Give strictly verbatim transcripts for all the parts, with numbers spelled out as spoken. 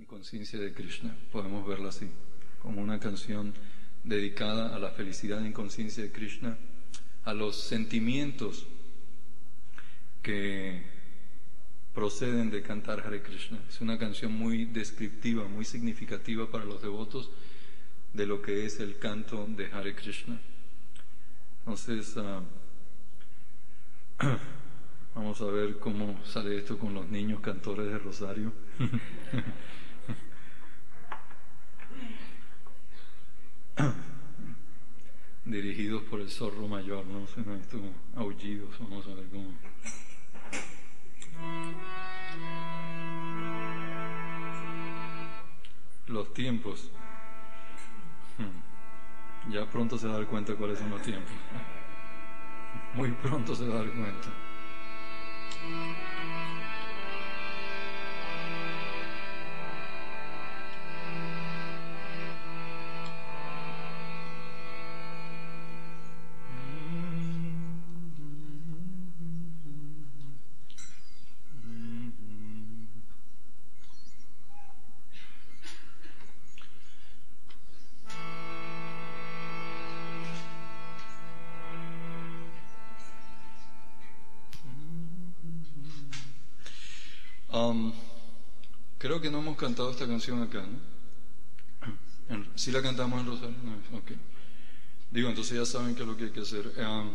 conciencia de Krishna, podemos verla así, como una canción dedicada a la felicidad en conciencia de Krishna, a los sentimientos que proceden de cantar Hare Krishna. Es una canción muy descriptiva, muy significativa para los devotos de lo que es el canto de Hare Krishna. Entonces, uh, vamos a ver cómo sale esto con los niños cantores de Rosario. Dirigidos por el zorro mayor, no sé, esto como aullidos, vamos a ver cómo. Los tiempos. Ya pronto se va a dar cuenta cuáles son los tiempos. Muy pronto se va a dar cuenta. Um, creo que no hemos cantado esta canción acá, ¿no? ¿Sí la cantamos en Rosario? No, okay. Digo, entonces ya saben qué es lo que hay que hacer. Um,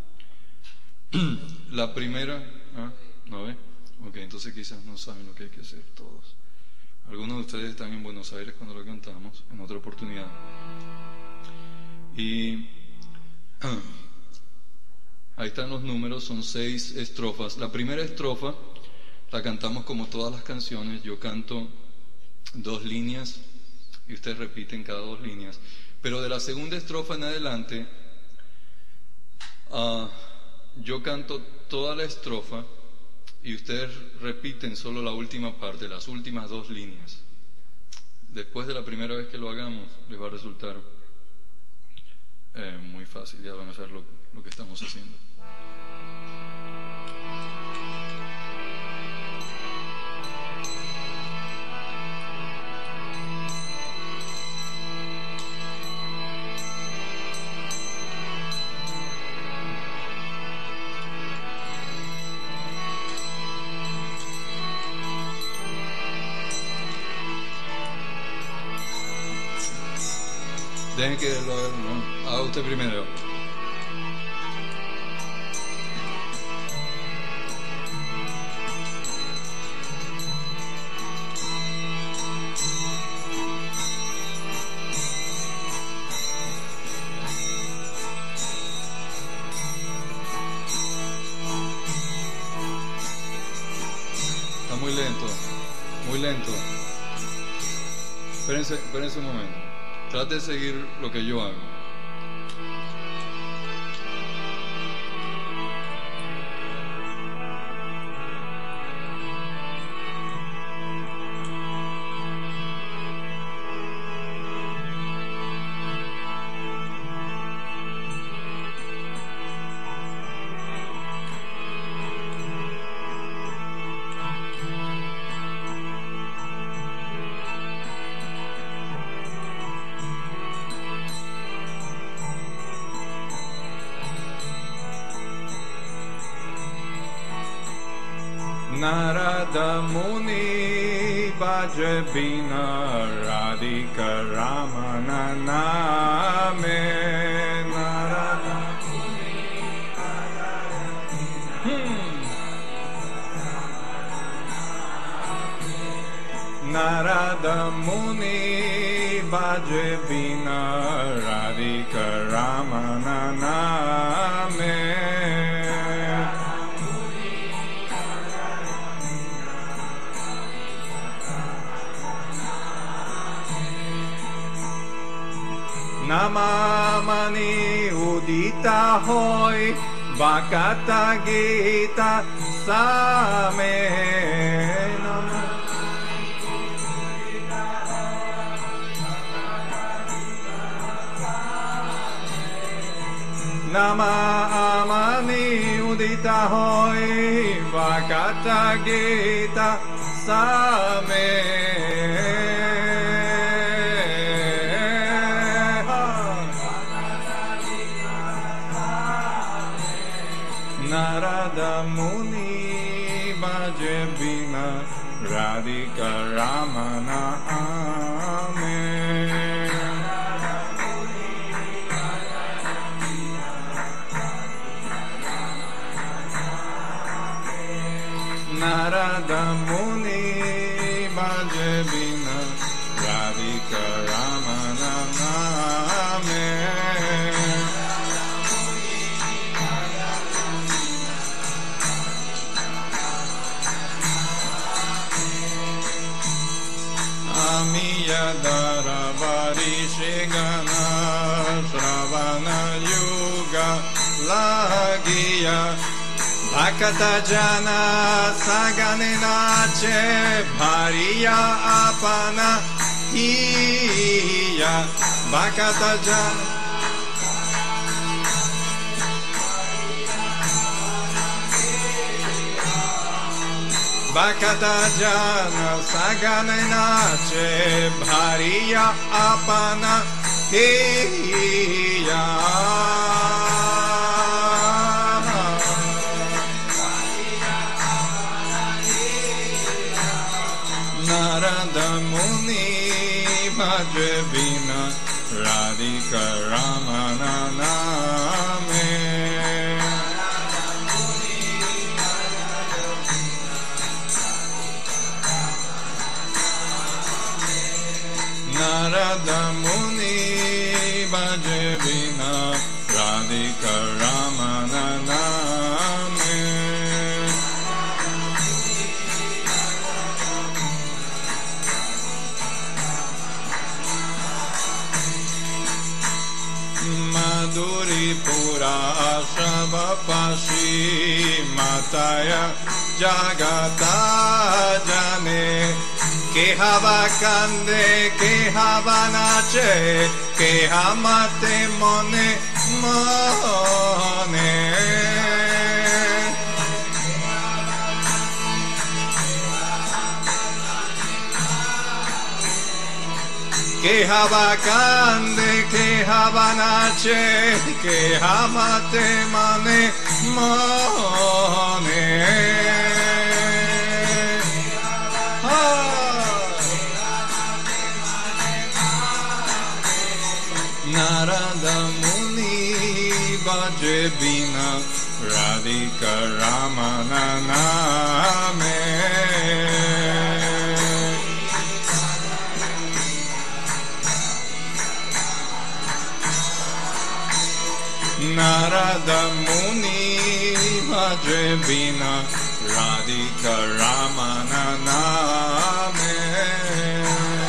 la primera, ¿ah? ¿No ve? Ok, entonces quizás no saben lo que hay que hacer todos. Algunos de ustedes están en Buenos Aires cuando lo cantamos, en otra oportunidad. Y ahí están los números, son seis estrofas. La primera estrofa la cantamos como todas las canciones. Yo canto dos líneas y ustedes repiten cada dos líneas. Pero de la segunda estrofa en adelante, uh, yo canto toda la estrofa y ustedes repiten solo la última parte, las últimas dos líneas. Después de la primera vez que lo hagamos, les va a resultar eh, muy fácil, ya van a saber lo, lo que estamos haciendo. Dejen que lo haga, ¿no? Haga usted primero. Está muy lento, muy lento. Espérense, espérense un momento. Trate de seguir lo que yo hago. Narada Muni Bhaja Bina Radhika Ramana Name. Narada Muni hmm. Narada Muni Bhaja Bina Radhika Ramana Name. Namamani udita hoy Bhakata Gita Same. Namamani udita hoy Bhakata Gita Same. Radhika Ramana Amen. Narada Muni Bhaje Bina Radhika Ramana Amen. Amiyadara Varishigana Shravana Yuga Lagiya Bhakata Jana Saganinache Bhariya Apana Hiya Bhakata Jana Bhakata Jana Saganinache Bhariya Apana Hiya Narada Muni Bhaje Bina Radhika Ramana Amen. Narada Muni Bhaje Bina Radhika Ramana Amen. Madhuri Pura Shabhapashi Mataya Jagata Jane Kehava Kande Kehava Nache Kehamate Mone Mone Kehava Kande Kehava Nache Kehamate Mone Mone Narada Muni Bhaje Bina Radhika Ramana Amen. Narada Muni Bhaje Bina Radhika Ramana Amen.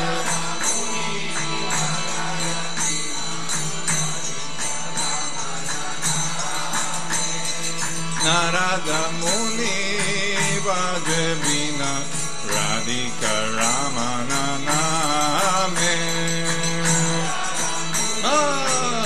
Narada Muni Bhaje Bina Radhika Ramana Amen. Ah.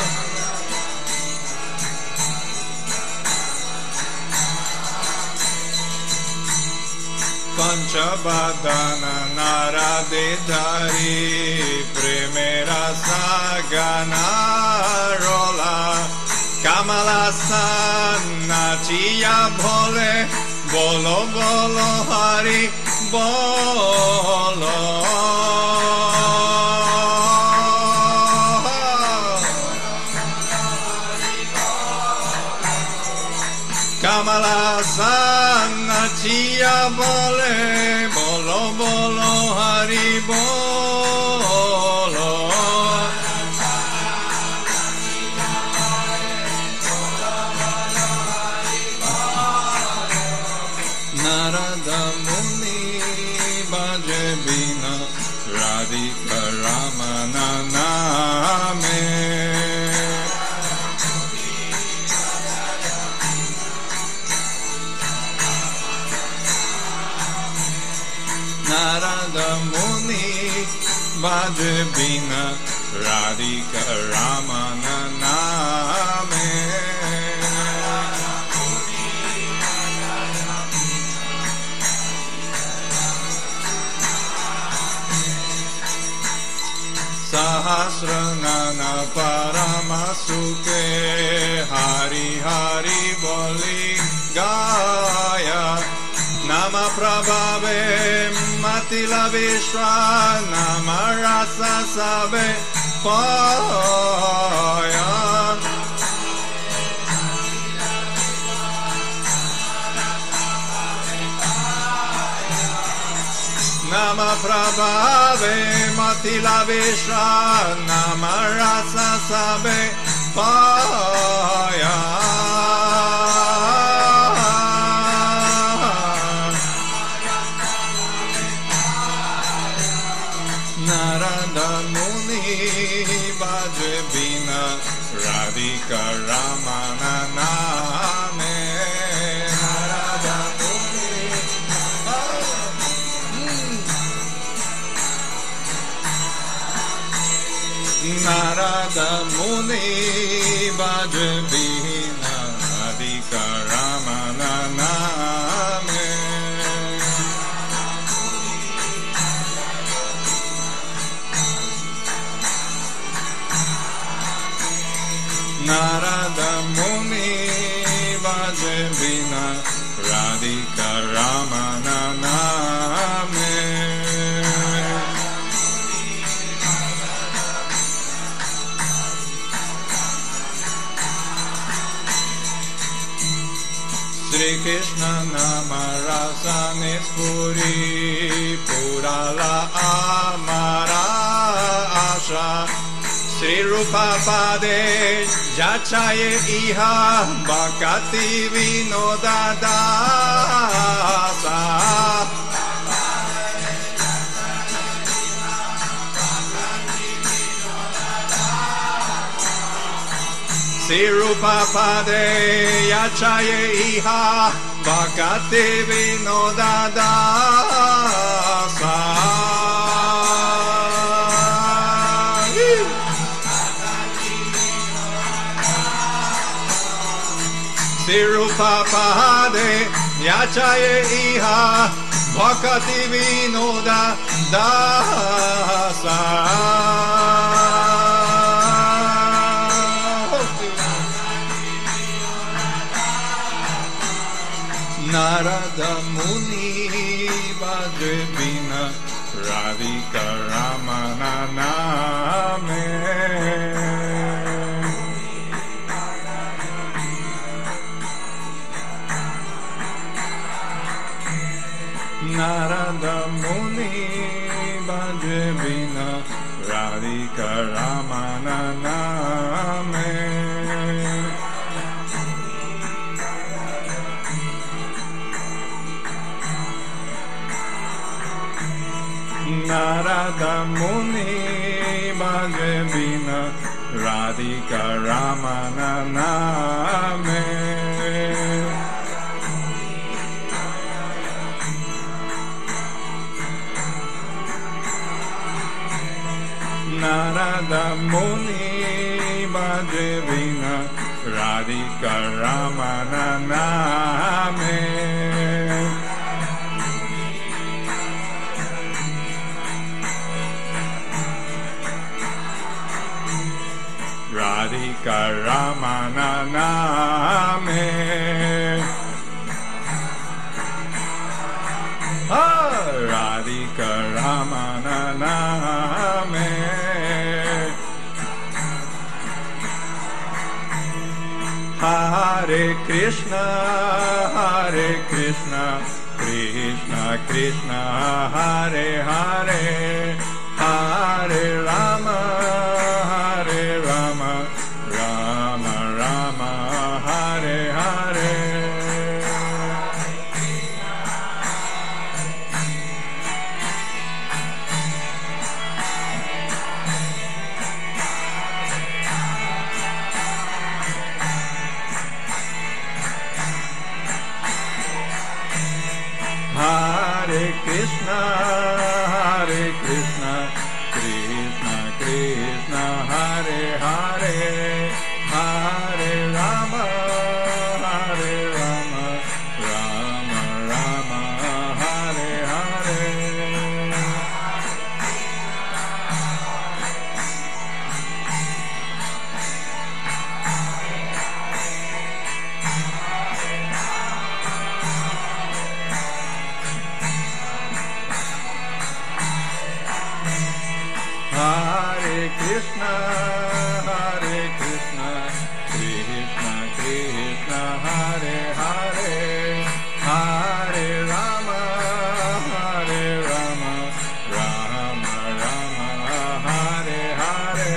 Panchabhadana Narade Dhari Primera Sagana Rola Kamala Sanna Chiya Bole Bolo Bolo Hari Bolo Kamala Sanna Chiya Bole Bolo Bolo Hari Bolo Narada Muni Bhaje Bina Radhika Ramana Amen. Narada Muni Bhaje Bina Radhika Ramana Amen. Sahasranana Paramasuke Hari Hari Boli Gaya Nama Prabhave Mati Matila Vishwa Namarasa Sabe Paya Nama Prabhave Matila Vishwa Namarasa Sabe Paya Narada Muni Bhaje Bina Radhika Ramana Name Narada Muni Narada Muni Bhaje Bina Radhika Ramana Name Narada Muni Bhaje Bina Radhika Ramana Name Sri Krishna Nama Rasa Nispuri Purala Amara Asha Sri Rupa Pade Jachaye Iha Bhakati Vinoda Dasa Sri Rupa Pade Jachaye Iha Bhakati Vinoda Dasa Sirupa Pade Yachaye Iha Bhakati Vinoda Dasa Narada Muni Bhaje Bina Radhika Ramana Name Narada Muni Bhaje Bina Radhika Ramana Name Narada Muni Bhaje Bina Radhika Ramana Name Narada Muni Bhaje Bina Radhika Ramana Name Radhika Ramana Name Ah Radhika Ramana Name Hare Krishna, Hare Krishna, Krishna Krishna, Hare Hare, Hare Rama, Hare Rama, Rama Rama, Hare Hare. Hare Krishna, Hare Krishna, Krishna, Hare Krishna, Krishna Krishna, Hare Hare, Hare Rama, Hare Rama, Rama Rama, Hare Hare.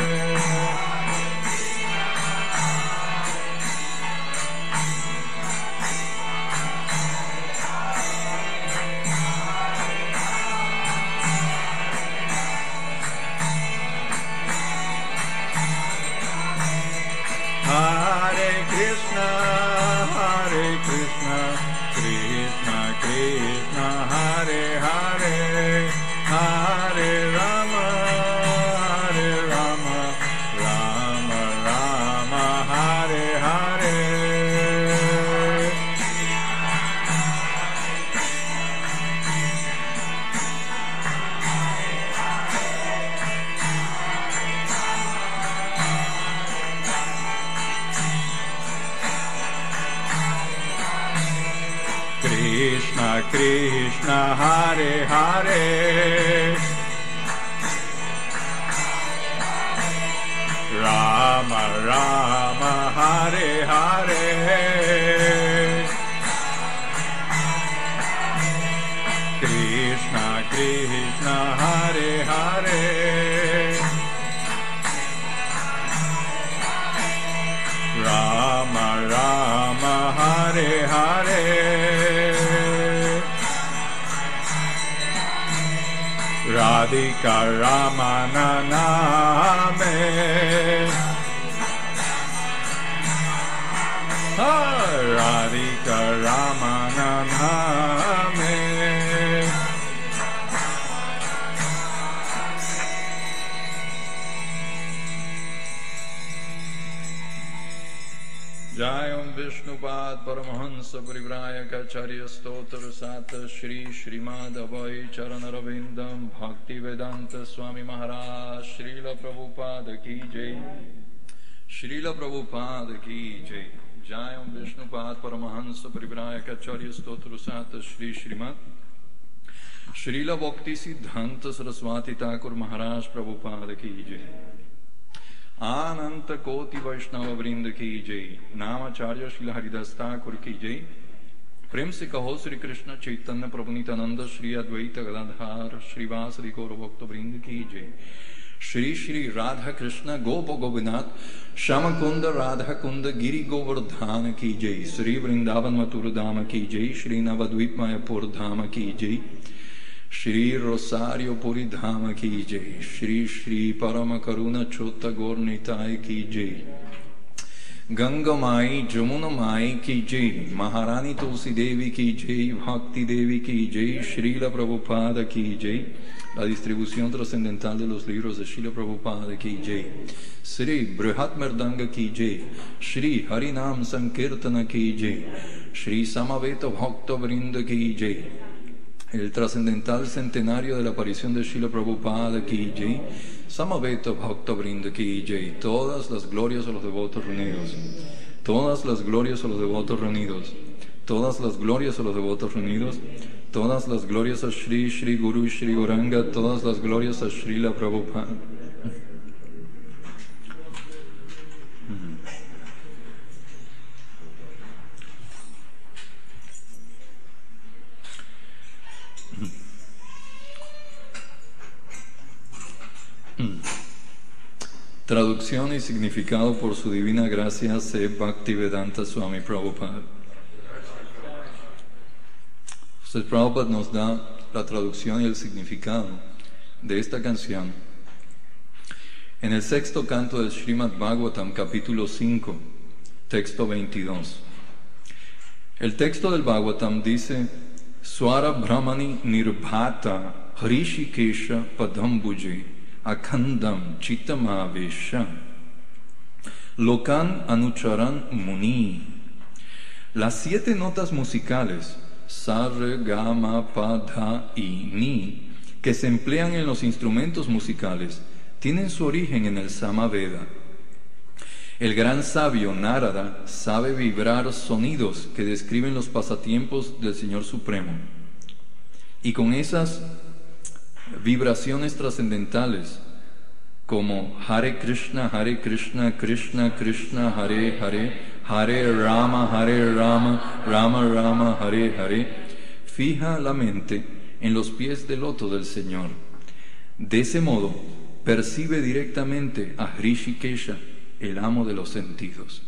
Hare Krishna, Hare Krishna, Krishna Krishna, Hare Hare, Hare Rama, Hare Rama, Rama Rama, Hare Hare. Krishna Krishna, Hare Hare, Rama Rama, Hare Hare, Krishna Krishna, Hare Hare, Rama Rama, Hare Hare. Radhika Ramana Name, Radhika Ramana Name. Jayam Vishnupad Paramahansa Parivrayakacharya Stotra Sata Shri Srimad Abhay Charanaravindam Bhakti Vedanta Swami Maharaj Srila Prabhupada Ki Jai Srila Prabhupada Ki Jai Jayam Vishnupad Paramahansa Parivrayakacharya Stotra Sata Shri Srimad Srila Bhakti Siddhanta Saraswati Thakur Maharaj Prabhupada Ki Jai Ananta Koti Vaishnava Vrinda Ki Jai Namacharya Srila Haridas Thakur Ki Jai Prem se kaho Sri Krishna Chaitanya Prabhu Nityananda Shri Advaita Gadadhar Shri Vasadi Gaura Bhakta Vrinda Ki Jai Shri Shri Radha Krishna Gopa Govinath Shamakunda Radha Kunda Giri Govardhana Ki Jai Shri Vrindavan Mathura Dhama Ki Jai Shri Navadvip Mayapur Dhama Ki Jai Shri Rosario Puri Dhama Ki Jai Shri Shri Parama Karuna Chota Gaur Nitai Ki Jai Ganga Mai Jamuna Mai Ki Jai Maharani Tulsi Devi Ki Jai Bhakti Devi Ki Jai Srila Prabhupada Ki Jai La distribución trascendental de los libros de Srila Prabhupada Ki Jai Sri Brihat Merdanga Ki Jai Shri Harinam Sankirtana Ki Jai Shri Samaveta Bhakta Vrinda Ki Jai El trascendental centenario de la aparición de Srila Prabhupada Ki Jai, Samaveta Bhakta Vrinda Ki Jai, todas las glorias a los devotos reunidos, todas las glorias a los devotos reunidos, todas las glorias a los devotos reunidos, todas las glorias a Shri Shri Guru Shri Gauranga, todas las glorias a Srila Prabhupada. Traducción y significado por su divina gracia C. Bhaktivedanta Swami Prabhupada. Entonces Prabhupada nos da la traducción y el significado de esta canción en el sexto canto del Srimad Bhagavatam, capítulo cinco, texto veintidós. El texto del Bhagavatam dice: Swara Brahmani Nirbhata Hrishikesha Padambuje Akhandam Chitamavesha Lokan Anucharan Muni. Las siete notas musicales Sa, Re, Ga, Ma, Pa, Dha y Ni que se emplean en los instrumentos musicales tienen su origen en el Samaveda. El gran sabio Narada sabe vibrar sonidos que describen los pasatiempos del Señor Supremo, y con esas vibraciones trascendentales como Hare Krishna, Hare Krishna, Krishna Krishna, Hare Hare, Hare Rama, Hare Rama, Rama Rama, Hare Hare, fija la mente en los pies del loto del Señor. De ese modo, percibe directamente a Hrishikesha, el amo de los sentidos.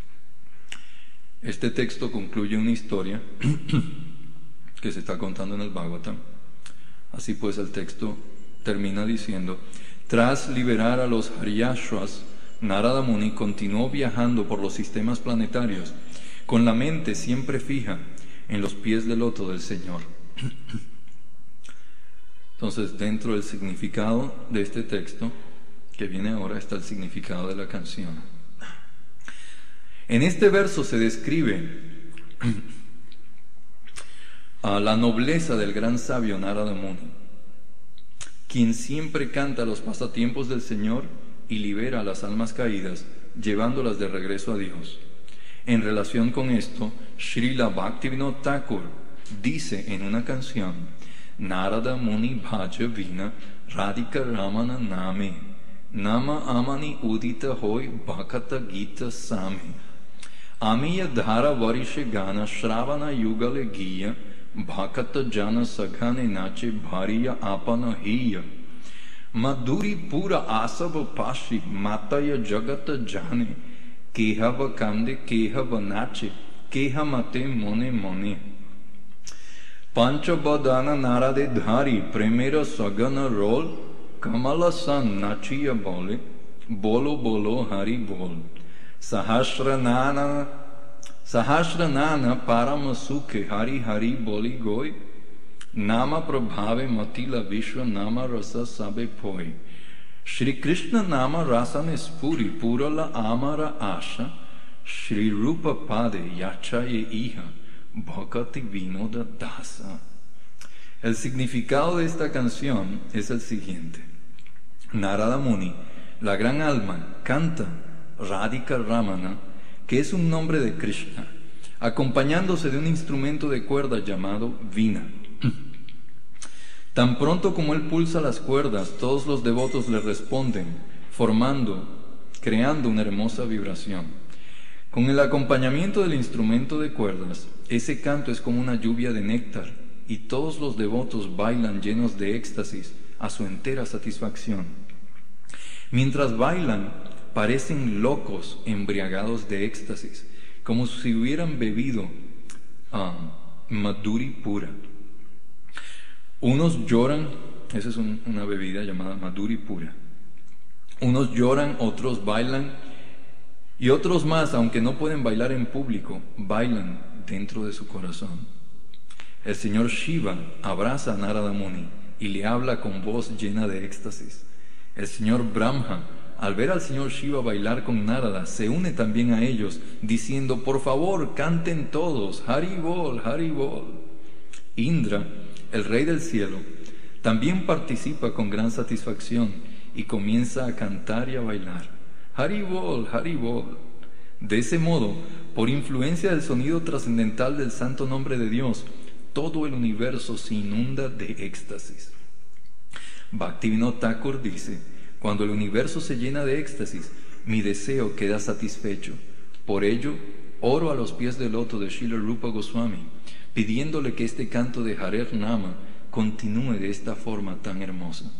Este texto concluye una historia que se está contando en el Bhagavatam. Así pues, el texto termina diciendo: tras liberar a los Haryashvas, Narada Muni continuó viajando por los sistemas planetarios, con la mente siempre fija en los pies del loto del Señor. Entonces, dentro del significado de este texto que viene ahora está el significado de la canción. En este verso se describe a la nobleza del gran sabio Narada Muni, quien siempre canta los pasatiempos del Señor y libera a las almas caídas, llevándolas de regreso a Dios. En relación con esto, Srila Bhaktivinoda Thakur dice en una canción: Narada Muni Bhaja Vina Radhika Ramana Name Nama Amani Udita Hoy Bhakata Gita Same Amiya Dhara Varishe Gana Shravana Yugale Giya Bhakata Jana Saghane Nache Bhariya Apana Hiya Madhuri Pura Asava Pashi Mataya Jagata Jane Kehava Kande Kehava Nache Keha Mate Mone Mone Panchabadana Narade Dhari Primera Sagana Rol Kamala San Nachiya Bole Bolo Bolo Hari Bol Sahasranana Sahasranana Paramasuke Hari Hari Boli Goi Nama Prabhave Matila Vishwa Nama Rasa Sabe Poi Shri Krishna Nama Rasane Spuri Purala Amara Asha Shri Rupa Pade Yachaye Iha Bhakati Vinoda Dasa. El significado de esta canción es el siguiente: Narada Muni, la gran alma, canta Radhika Ramana, que es un nombre de Krishna, acompañándose de un instrumento de cuerda llamado Vina. Tan pronto como él pulsa las cuerdas, todos los devotos le responden, formando, creando una hermosa vibración. Con el acompañamiento del instrumento de cuerdas, ese canto es como una lluvia de néctar, y todos los devotos bailan llenos de éxtasis a su entera satisfacción. Mientras bailan, parecen locos embriagados de éxtasis, como si hubieran bebido uh, madhuri pura. Unos lloran, esa es un, una bebida llamada madhuri pura. Unos lloran, otros bailan, y otros más, aunque no pueden bailar en público, bailan dentro de su corazón. El señor Shiva abraza a Narada Muni y le habla con voz llena de éxtasis. El señor Brahma, al ver al señor Shiva bailar con Narada, se une también a ellos, diciendo: por favor, canten todos, Hari Bol, Hari Bol. Indra, el rey del cielo, también participa con gran satisfacción y comienza a cantar y a bailar. Hari Bol, Hari Bol. De ese modo, por influencia del sonido trascendental del santo nombre de Dios, todo el universo se inunda de éxtasis. Bhaktivinoda Thakur dice: cuando el universo se llena de éxtasis, mi deseo queda satisfecho. Por ello, oro a los pies del loto de Srila Rupa Goswami, pidiéndole que este canto de Harer Nama continúe de esta forma tan hermosa.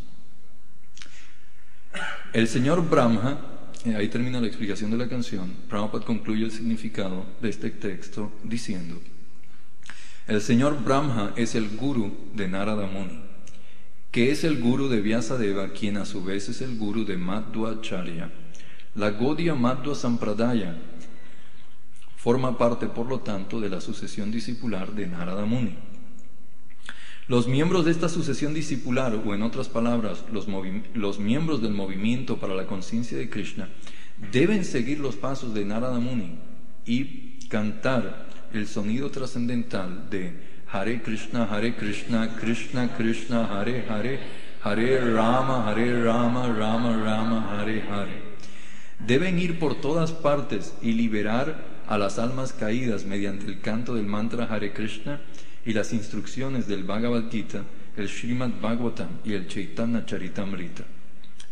El señor Brahma, ahí termina la explicación de la canción. Prabhupada concluye el significado de este texto diciendo: el señor Brahma es el guru de Narada Muni, que es el guru de Vyasadeva, quien a su vez es el guru de Madhvacharya. La Gaudiya Madhva Sampradaya forma parte, por lo tanto, de la sucesión discipular de Narada Muni. Los miembros de esta sucesión discipular, o en otras palabras, los, los miembros del movimiento para la conciencia de Krishna, deben seguir los pasos de Narada Muni y cantar el sonido trascendental de Hare Krishna, Hare Krishna, Krishna Krishna, Hare Hare, Hare Rama, Hare Rama, Rama Rama, Hare Hare. Deben ir por todas partes y liberar a las almas caídas mediante el canto del mantra Hare Krishna y las instrucciones del Bhagavad Gita, el Srimad Bhagavatam y el Chaitanya Charitamrita.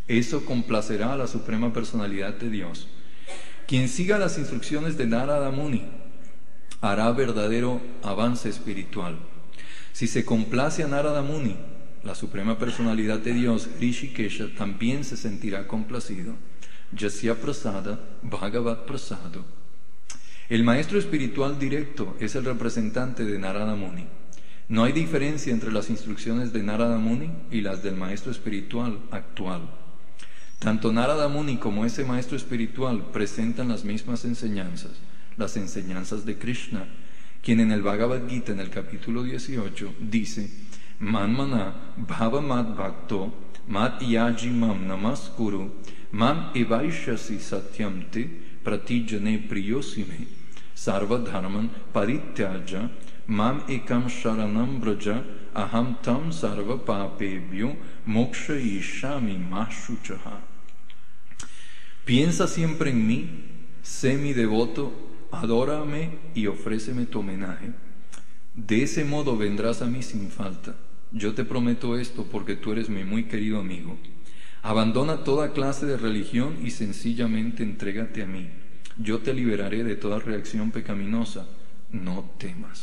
Eso complacerá a la Suprema Personalidad de Dios. Quien siga las instrucciones de Narada Muni hará verdadero avance espiritual. Si se complace a Narada Muni, la Suprema Personalidad de Dios, Rishikesha, también se sentirá complacido. Yasya Prasada, Bhagavat Prasado. El maestro espiritual directo es el representante de Narada Muni. No hay diferencia entre las instrucciones de Narada Muni y las del maestro espiritual actual. Tanto Narada Muni como ese maestro espiritual presentan las mismas enseñanzas, las enseñanzas de Krishna, quien en el Bhagavad Gita, en el capítulo dieciocho, dice: Manmana bhava mad bhakto mad yaji mam namaskuru mam evaishasi satyamte pratijane priyosime sarva dharman parityaja mam ekam sharanam braja aham tam sarva papebhyo mokshayishami mashuchaha. Piensa siempre en mí, sé mi devoto, adórame y ofréceme tu homenaje. De ese modo vendrás a mí sin falta. Yo te prometo esto porque tú eres mi muy querido amigo. Abandona toda clase de religión y sencillamente entrégate a mí. Yo te liberaré de toda reacción pecaminosa. No temas.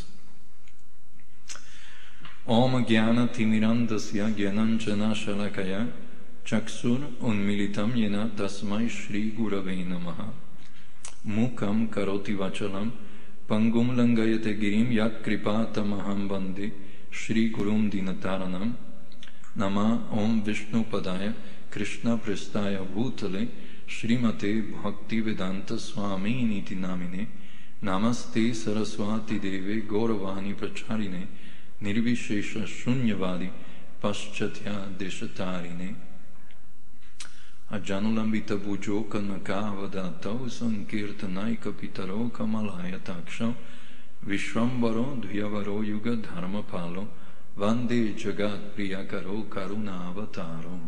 Om Jnana Timirandasya Jnananjana Shalakaya Chaksur Unmilitam Yena Tasmai Shri Gurave Namaha Mukam Karoti Vachalam Pangum Langayate Girim Yat Kripatamaham Bande Shri Gurum Dinataranam Nama Om Vishnu Padaya Krishna Prestaya Bhutale Srimate Bhakti Vedanta Swami Niti Namine Namaste Saraswati Deve Gauravani Pracharine Nirvishesha Shunyavadi Paschatya Deshatarine Ajanulambita Bhujo Kanakavadattau Sankirtanaika Pitaro Kamalaya Taksha Vishwambaro Dhyavaro Yuga Dharma Palo Vande Jagat Priyakaro Karuna Avataro.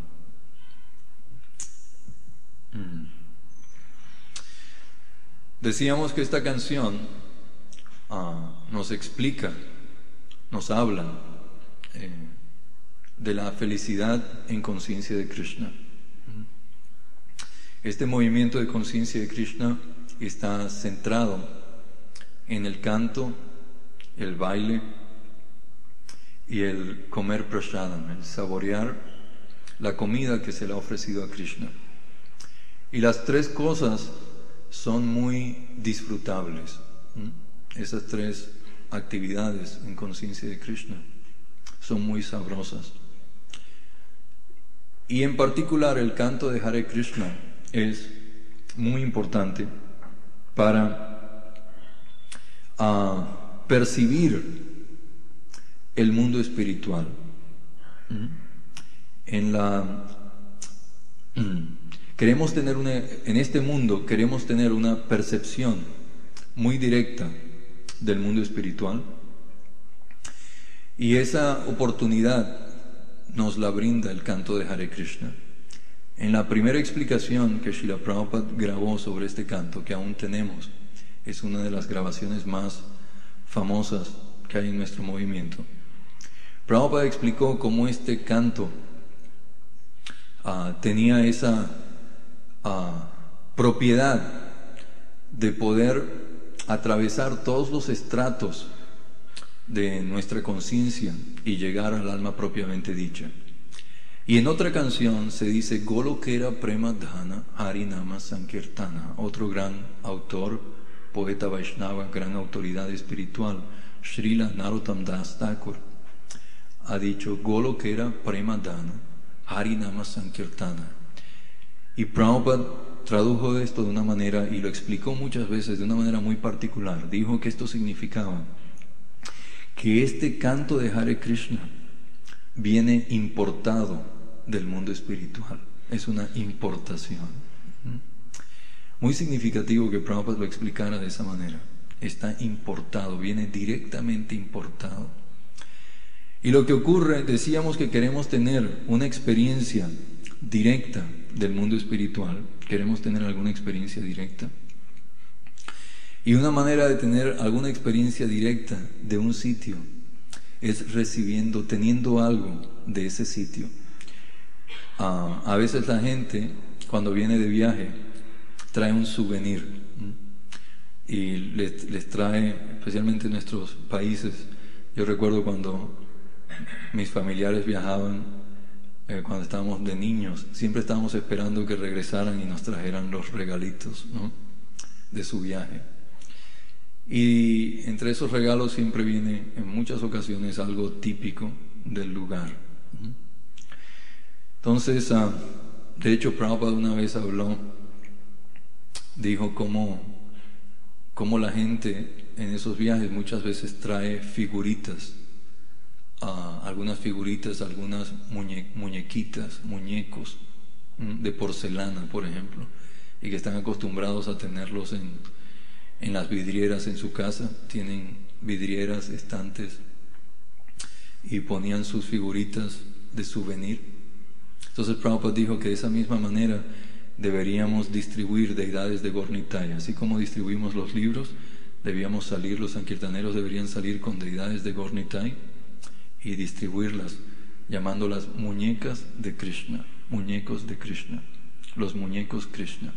Mm. Decíamos que esta canción uh, nos explica, nos habla eh, de la felicidad en conciencia de Krishna. Este movimiento de conciencia de Krishna está centrado en el canto, el baile y el comer prasadam, el saborear la comida que se le ha ofrecido a Krishna. Y las tres cosas son muy disfrutables. ¿Mm? Esas tres actividades en conciencia de Krishna son muy sabrosas. Y en particular el canto de Hare Krishna es muy importante para uh, percibir el mundo espiritual. ¿Mm? En la queremos tener una, en este mundo queremos tener una percepción muy directa del mundo espiritual, y esa oportunidad nos la brinda el canto de Hare Krishna. En la primera explicación que Srila Prabhupada grabó sobre este canto, que aún tenemos, es una de las grabaciones más famosas que hay en nuestro movimiento, Prabhupada explicó cómo este canto uh, tenía esa uh, propiedad de poder atravesar todos los estratos de nuestra conciencia y llegar al alma propiamente dicha. Y en otra canción se dice Golokera Prema Dhana Harinama Sankirtana. Otro gran autor, poeta Vaishnava, gran autoridad espiritual, Srila Narottam Das Thakur, ha dicho Golokera Prema Dhana Harinama Sankirtana. Y Prabhupada tradujo esto de una manera y lo explicó muchas veces de una manera muy particular. Dijo que esto significaba que este canto de Hare Krishna viene importado del mundo espiritual, es una importación. Muy significativo que Prabhupada lo explicara de esa manera. Está importado, viene directamente importado. Y lo que ocurre, decíamos que queremos tener una experiencia directa del mundo espiritual, queremos tener alguna experiencia directa. Y una manera de tener alguna experiencia directa de un sitio es recibiendo, teniendo algo de ese sitio. Uh, a veces la gente, cuando viene de viaje, trae un souvenir, ¿m? y les, les trae, especialmente en nuestros países. Yo recuerdo cuando mis familiares viajaban, eh, cuando estábamos de niños, siempre estábamos esperando que regresaran y nos trajeran los regalitos, ¿no?, de su viaje. Y entre esos regalos siempre viene, en muchas ocasiones, algo típico del lugar. Entonces, uh, de hecho, Prabhupada una vez habló, dijo cómo, cómo la gente en esos viajes muchas veces trae figuritas, uh, algunas figuritas, algunas muñe, muñequitas, muñecos ¿m? de porcelana, por ejemplo, y que están acostumbrados a tenerlos en, en las vidrieras en su casa. Tienen vidrieras, estantes, y ponían sus figuritas de souvenir. Entonces Prabhupada dijo que de esa misma manera deberíamos distribuir deidades de Gaur Nitai. Así como distribuimos los libros, debíamos salir, los sankirtaneros deberían salir con deidades de Gaur Nitai y distribuirlas, llamándolas muñecas de Krishna, muñecos de Krishna, los muñecos Krishna.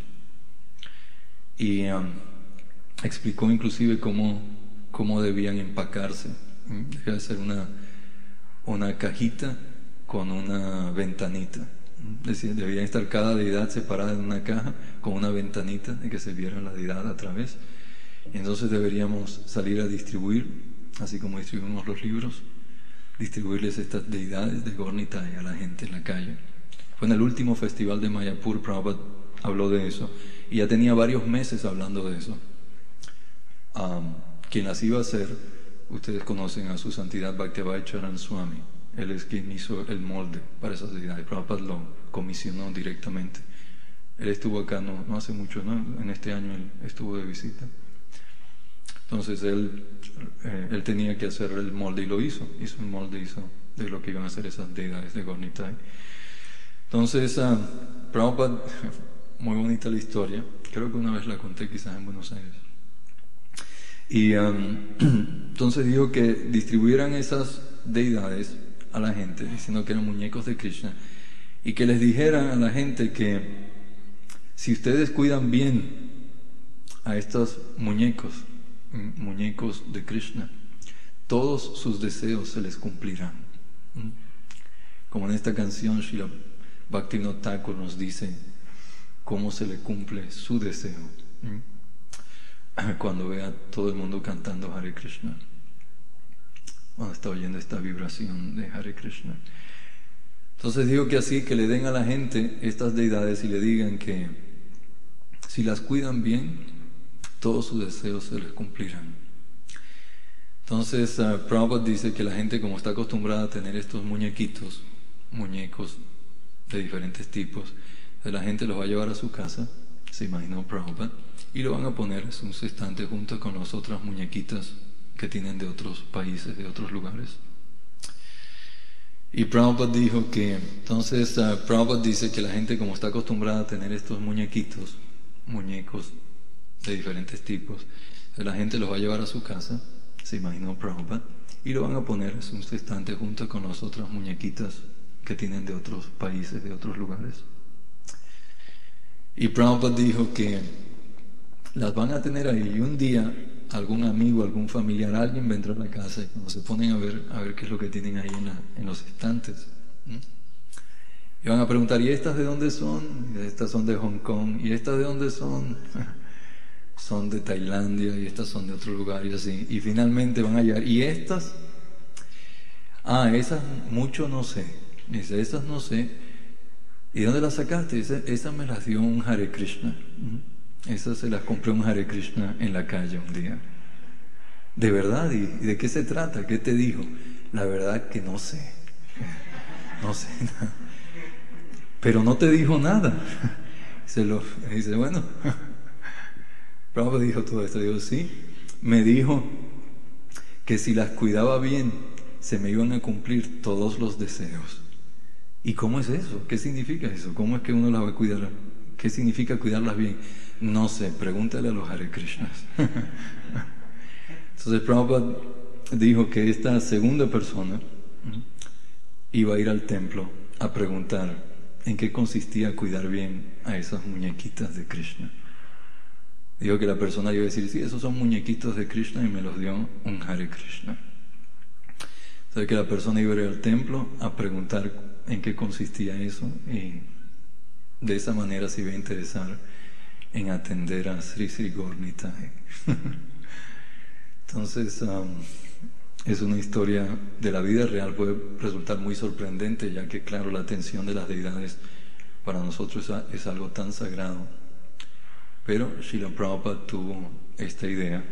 Y um, explicó inclusive cómo, cómo debían empacarse. Debía ser una, una cajita con una ventanita. Decía, debía estar cada deidad separada en una caja con una ventanita de que se viera la deidad a través. Y entonces deberíamos salir a distribuir, así como distribuimos los libros, distribuirles estas deidades de Gaur Nitai a la gente en la calle. Fue en el último festival de Mayapur, Prabhupada habló de eso, y ya tenía varios meses hablando de eso. Um, quien las iba a hacer, ustedes conocen a su santidad Bhaktivinoda Charan Swami. Él es quien hizo el molde para esas deidades. Prabhupada lo comisionó directamente. Él estuvo acá no, no hace mucho, ¿no? En este año él estuvo de visita. Entonces él, eh, él tenía que hacer el molde y lo hizo. Hizo el molde, hizo de lo que iban a hacer esas deidades de Gaur Nitai. Entonces, uh, Prabhupada, muy bonita la historia. Creo que una vez la conté quizás en Buenos Aires. Y um, entonces dijo que distribuyeran esas deidades a la gente, diciendo que eran muñecos de Krishna, y que les dijeran a la gente que si ustedes cuidan bien a estos muñecos, muñecos de Krishna, todos sus deseos se les cumplirán. Como en esta canción, Srila Bhaktivinoda Thakur nos dice cómo se le cumple su deseo cuando ve a todo el mundo cantando Hare Krishna, cuando está oyendo esta vibración de Hare Krishna. Entonces digo que así, que le den a la gente estas deidades y le digan que si las cuidan bien, todos sus deseos se les cumplirán. Entonces uh, Prabhupada dice que la gente, como está acostumbrada a tener estos muñequitos, muñecos de diferentes tipos, la gente los va a llevar a su casa, se imaginó Prabhupada, y lo van a poner en un estante junto con las otras muñequitas que tienen de otros países, de otros lugares. Y Prabhupada dijo que, entonces uh, Prabhupada dice que la gente, como está acostumbrada a tener estos muñequitos, muñecos de diferentes tipos, la gente los va a llevar a su casa, se imaginó Prabhupada, y lo van a poner en un estante junto con las otras muñequitas que tienen de otros países, de otros lugares. Y Prabhupada dijo que las van a tener ahí, y un día algún amigo, algún familiar, alguien va a entrar a la casa, y cuando se ponen a ver, a ver qué es lo que tienen ahí en, la, en los estantes, ¿sí? Y van a preguntar, ¿y estas de dónde son? Y estas son de Hong Kong. ¿Y estas de dónde son? Son de Tailandia, y estas son de otro lugar, y así. Y finalmente van a llegar, ¿y estas? Ah, esas mucho no sé. Dice, esas no sé. ¿Y dónde las sacaste? Dice, esas me las dio un Hare Krishna. Esas se las compré un Hare Krishna en la calle un día. ¿De verdad? ¿Y de qué se trata? ¿Qué te dijo? La verdad que no sé. No sé nada. Pero no te dijo nada. Se lo dice, bueno. Prabhupada dijo todo esto. Digo, sí. Me dijo que si las cuidaba bien, se me iban a cumplir todos los deseos. ¿Y cómo es eso? ¿Qué significa eso? ¿Cómo es que uno las va a cuidar? ¿Qué significa cuidarlas bien? No sé, pregúntale a los Hare Krishnas. Entonces Prabhupada dijo que esta segunda persona iba a ir al templo a preguntar en qué consistía cuidar bien a esas muñequitas de Krishna. Digo que la persona iba a decir, sí, esos son muñequitos de Krishna, y me los dio un Hare Krishna. Entonces que la persona iba a ir al templo a preguntar en qué consistía eso, y de esa manera se iba a interesar en atender a Sri Sri Gaur Nitai. Entonces um, es una historia de la vida real, puede resultar muy sorprendente, ya que claro, la atención de las deidades para nosotros es algo tan sagrado. Pero Srila Prabhupada tuvo esta idea.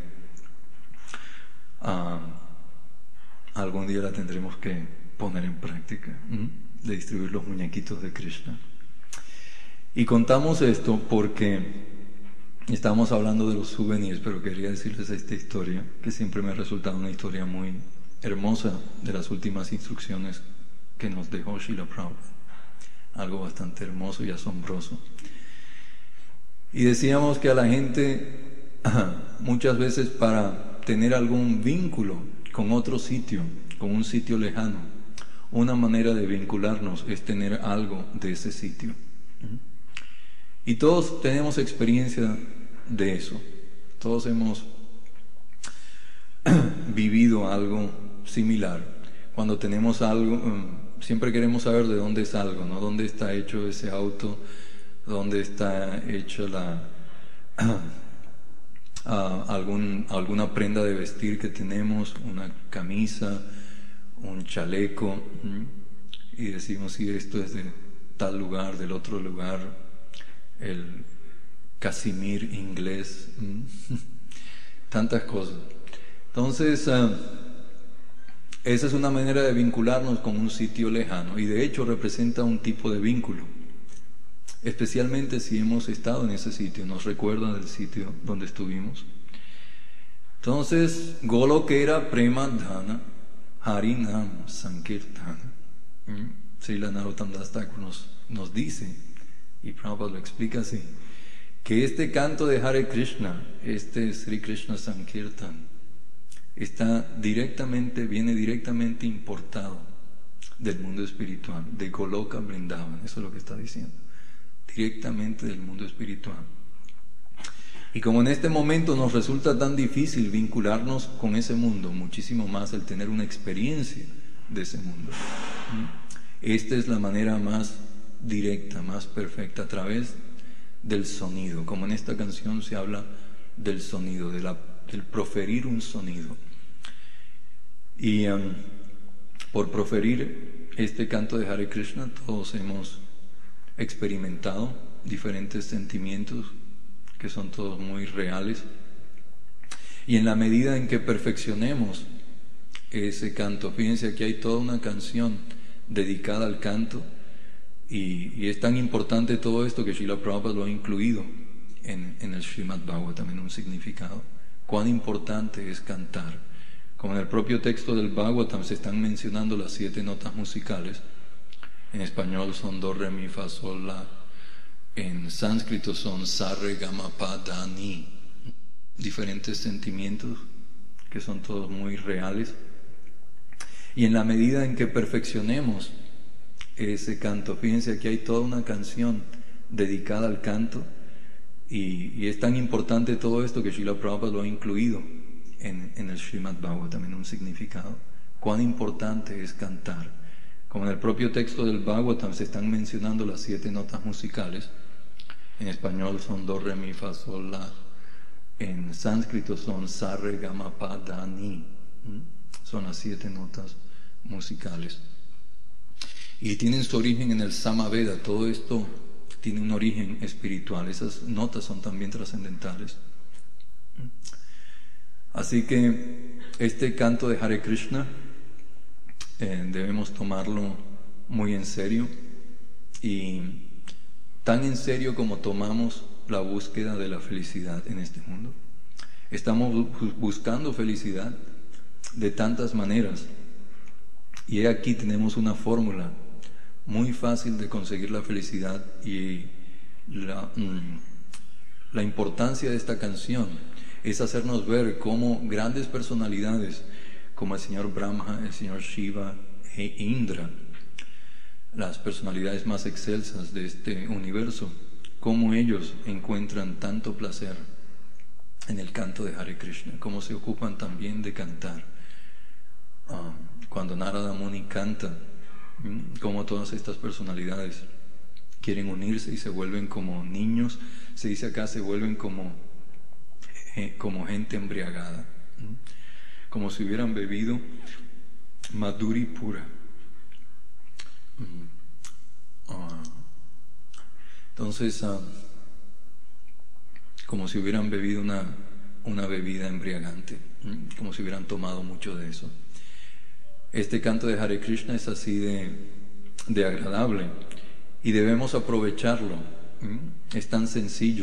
Uh, algún día la tendremos que poner en práctica, ¿m? de distribuir los muñequitos de Krishna. Y contamos esto porque estamos hablando de los souvenirs, pero quería decirles esta historia, que siempre me ha resultado una historia muy hermosa de las últimas instrucciones que nos dejó Srila Prabhupada. Algo bastante hermoso y asombroso. Y decíamos que a la gente, muchas veces para tener algún vínculo con otro sitio, con un sitio lejano, una manera de vincularnos es tener algo de ese sitio. Y todos tenemos experiencia de eso. Todos hemos vivido algo similar. Cuando tenemos algo, siempre queremos saber de dónde es algo, ¿no? ¿Dónde está hecho ese auto? ¿Dónde está hecha la uh, algún, alguna prenda de vestir que tenemos? Una camisa, un chaleco. ¿Mm? Y decimos, si sí, esto es de tal lugar, del otro lugar, el casimir inglés, ¿Mm? tantas cosas. Entonces, uh, esa es una manera de vincularnos con un sitio lejano, y de hecho representa un tipo de vínculo, especialmente si hemos estado en ese sitio, nos recuerda del sitio donde estuvimos. Entonces, Golokera Prema Dhana Harinam Sankirtana. Srila Narottam Das Thakur nos, nos dice, y Prabhupada lo explica así, que este canto de Hare Krishna, este Sri Krishna Sankirtan, está directamente, viene directamente importado del mundo espiritual, de Goloka Vrindavan, eso es lo que está diciendo, directamente del mundo espiritual. Y como en este momento nos resulta tan difícil vincularnos con ese mundo, muchísimo más el tener una experiencia de ese mundo, esta es la manera más directa, más perfecta, a través del sonido, como en esta canción se habla del sonido, de la, del proferir un sonido. Y um, por proferir este canto de Hare Krishna, todos hemos experimentado diferentes sentimientos que son todos muy reales, y en la medida en que perfeccionemos ese canto, fíjense, aquí hay toda una canción dedicada al canto, y, y es tan importante todo esto que Srila Prabhupada lo ha incluido en, en el Srimad Bhagavatam, en un significado. Cuán importante es cantar. Como en el propio texto del Bhagavatam se están mencionando las siete notas musicales. En español son do, re, mi, fa, sol, la. En sánscrito son sa, re, ga, ma, pa, da, ni. Diferentes sentimientos que son todos muy reales. Y en la medida en que perfeccionemos ese canto, fíjense, aquí hay toda una canción dedicada al canto, y, y es tan importante todo esto que Srila Prabhupada lo ha incluido en, en el Srimad Bhagavatam, en un significado. Cuán importante es cantar. Como en el propio texto del Bhagavatam se están mencionando las siete notas musicales. En español son do, re, mi, fa, sol, la. En sánscrito son sa, re, ga, ma, pa, da, ni. Son las siete notas musicales. Y tienen su origen en el Samaveda. Todo esto tiene un origen espiritual. Esas notas son también trascendentales. Así que este canto de Hare Krishna eh, debemos tomarlo muy en serio, y tan en serio como tomamos la búsqueda de la felicidad en este mundo. Estamos bu- buscando felicidad de tantas maneras, y aquí tenemos una fórmula muy fácil de conseguir la felicidad, y la, mm, la importancia de esta canción es hacernos ver cómo grandes personalidades como el señor Brahma, el señor Shiva e Indra las personalidades más excelsas de este universo, cómo ellos encuentran tanto placer en el canto de Hare Krishna, cómo se ocupan también de cantar. Uh, cuando Narada Muni canta, cómo todas estas personalidades quieren unirse y se vuelven como niños, se dice acá, se vuelven como, eh, como gente embriagada, como si hubieran bebido Madhuri pura. Uh, entonces, uh, como si hubieran bebido una, una bebida embriagante, como si hubieran tomado mucho de eso. Este canto de Hare Krishna es así de, de agradable y debemos aprovecharlo. Es tan sencillo.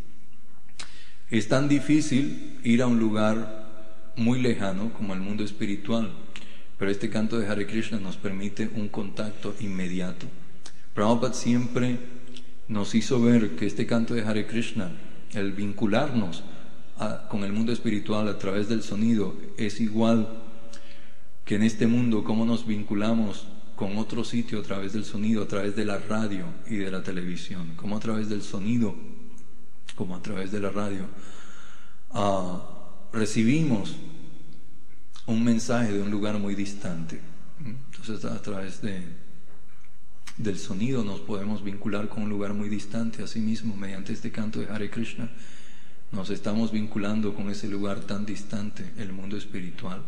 Es tan difícil ir a un lugar muy lejano como el mundo espiritual, pero este canto de Hare Krishna nos permite un contacto inmediato. Prabhupada siempre nos hizo ver que este canto de Hare Krishna, el vincularnos a, con el mundo espiritual a través del sonido, es igual que en este mundo cómo nos vinculamos con otro sitio a través del sonido, a través de la radio y de la televisión, como a través del sonido, como a través de la radio, uh, recibimos un mensaje de un lugar muy distante. Entonces, a través de, del sonido nos podemos vincular con un lugar muy distante. Asimismo, mediante este canto de Hare Krishna, nos estamos vinculando con ese lugar tan distante, el mundo espiritual.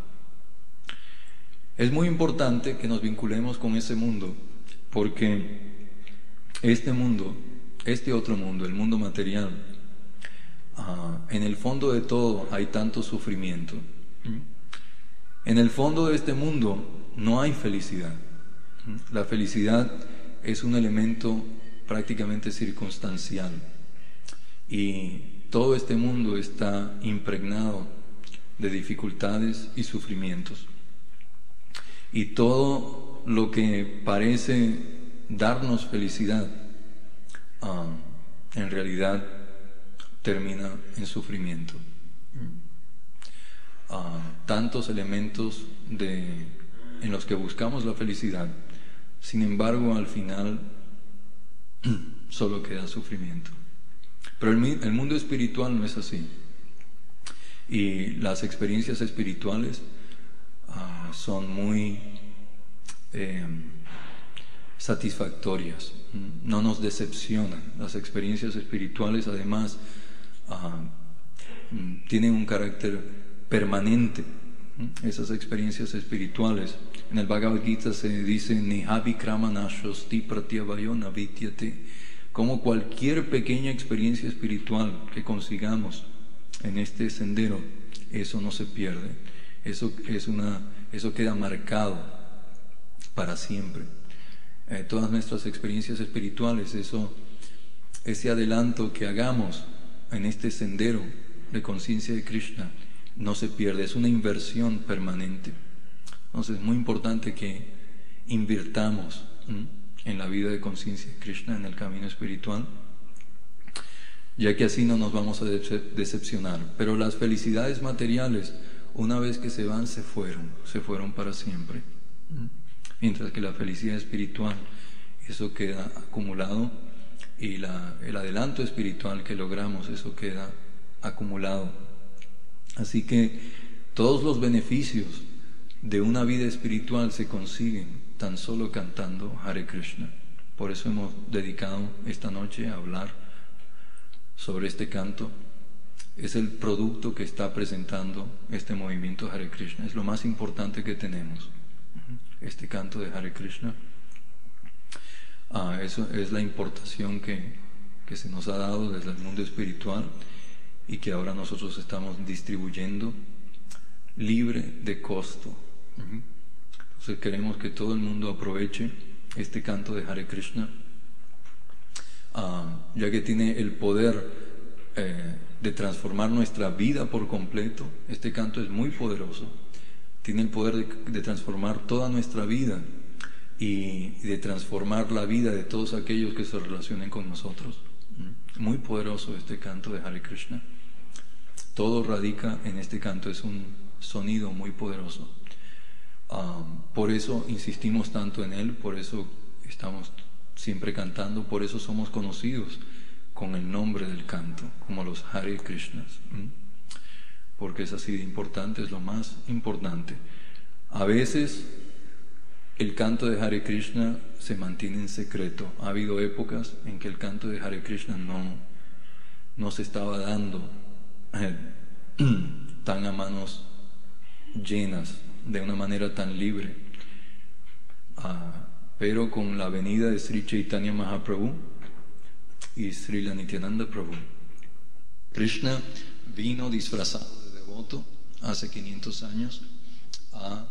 Es muy importante que nos vinculemos con ese mundo, porque este mundo, este otro mundo, el mundo material, uh, en el fondo de todo hay tanto sufrimiento. En el fondo de este mundo no hay felicidad. La felicidad es un elemento prácticamente circunstancial y todo este mundo está impregnado de dificultades y sufrimientos. Y todo lo que parece darnos felicidad, uh, en realidad termina en sufrimiento. Uh, tantos elementos de, en los que buscamos la felicidad, sin embargo al final solo queda sufrimiento. Pero el, el mundo espiritual no es así, y las experiencias espirituales uh, son muy eh, satisfactorias, no nos decepcionan. Las experiencias espirituales además uh, tienen un carácter permanente. Esas experiencias espirituales, en el Bhagavad Gita se dice Nihavikramanashosti pratyavayona vidyate, como cualquier pequeña experiencia espiritual que consigamos en este sendero, eso no se pierde, eso es una, eso queda marcado para siempre. Eh, todas nuestras experiencias espirituales, eso, ese adelanto que hagamos en este sendero de conciencia de Krishna, no se pierde, es una inversión permanente. Entonces es muy importante que invirtamos ¿m? en la vida de conciencia de Krishna, en el camino espiritual, ya que así no nos vamos a decepcionar. Pero las felicidades materiales, una vez que se van, se fueron, se fueron para siempre. Mientras que la felicidad espiritual, eso queda acumulado, y la, el adelanto espiritual que logramos, eso queda acumulado. Así que todos los beneficios de una vida espiritual se consiguen tan solo cantando Hare Krishna. Por eso hemos dedicado esta noche a hablar sobre este canto. Es el producto que está presentando este movimiento Hare Krishna. Es lo más importante que tenemos, este canto de Hare Krishna. Ah, eso es la importación que, que se nos ha dado desde el mundo espiritual y que ahora nosotros estamos distribuyendo libre de costo. Entonces queremos que todo el mundo aproveche este canto de Hare Krishna, uh, ya que tiene el poder eh, de transformar nuestra vida por completo. Este canto es muy poderoso, tiene el poder de, de transformar toda nuestra vida y, y de transformar la vida de todos aquellos que se relacionen con nosotros. Muy poderoso este canto de Hare Krishna. Todo radica en este canto, es un sonido muy poderoso. Um, por eso insistimos tanto en él, por eso estamos siempre cantando, por eso somos conocidos con el nombre del canto, como los Hare Krishnas, ¿m? Porque es así de importante, es lo más importante. A veces el canto de Hare Krishna se mantiene en secreto. Ha habido épocas en que el canto de Hare Krishna no, no se estaba dando eh, tan a manos llenas, de una manera tan libre. Ah, pero con la venida de Sri Chaitanya Mahaprabhu y Srila Nityananda Prabhu, Krishna vino disfrazado de devoto hace quinientos años a